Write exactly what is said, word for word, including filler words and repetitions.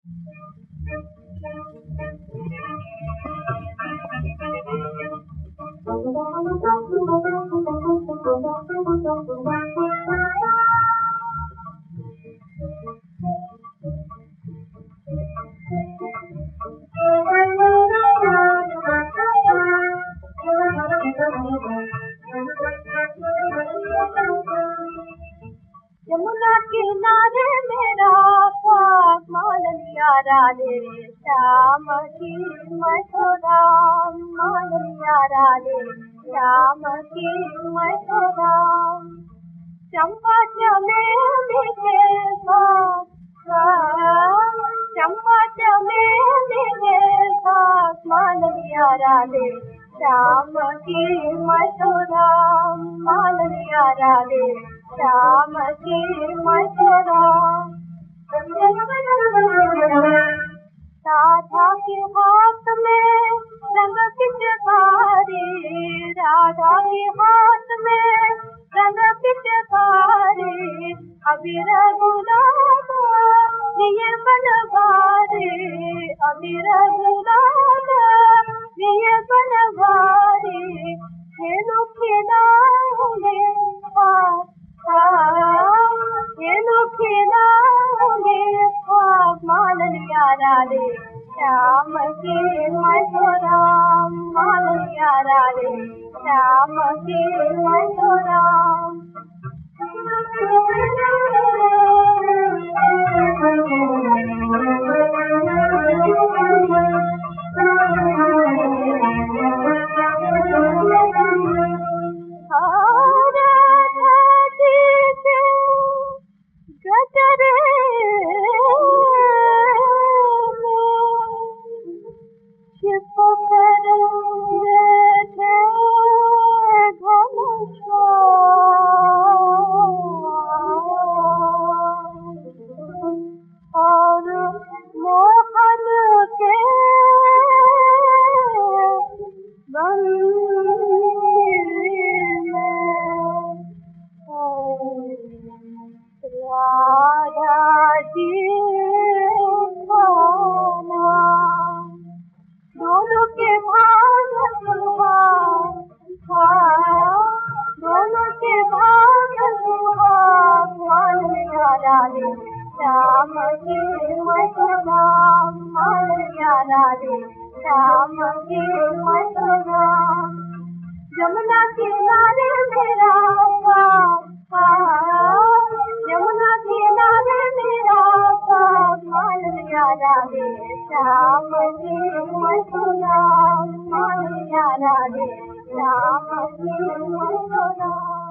यमुना किनारे मेरा ख्वाब मान लिया राधे श्याम की मथुरा, मान लिया राधे श्याम की मथुरा। चंपा चमेली के साथ, चंपा चमेली के साथ मान लिया राधे श्याम की मथुरा, मान लिया राधे श्याम की मथुरा। राधा के हाथ में रंग पिचकारी, राधा के हाथ में रंग पिचकारी, अबीर गुलाब ये बनवारी, अबीर गुलाब ये बनवारी। खेलो खिलाओगे खेलो खिलाओगे ख्वाब मान लिया राधे श्याम की मथुरा, मान लिया राधे श्याम की मथुरा। दोनों के भाग सुहाग, दोनों के भाग सुहाग, मान लिया राधे श्याम की मथुरा, मान लिया राधे श्याम की मथुरा। यमुना किनारे मेरा यमुना किनारे मेरा मान लिया राधे श्याम की मथुरा, मान लिया राधे श्याम की मथुरा।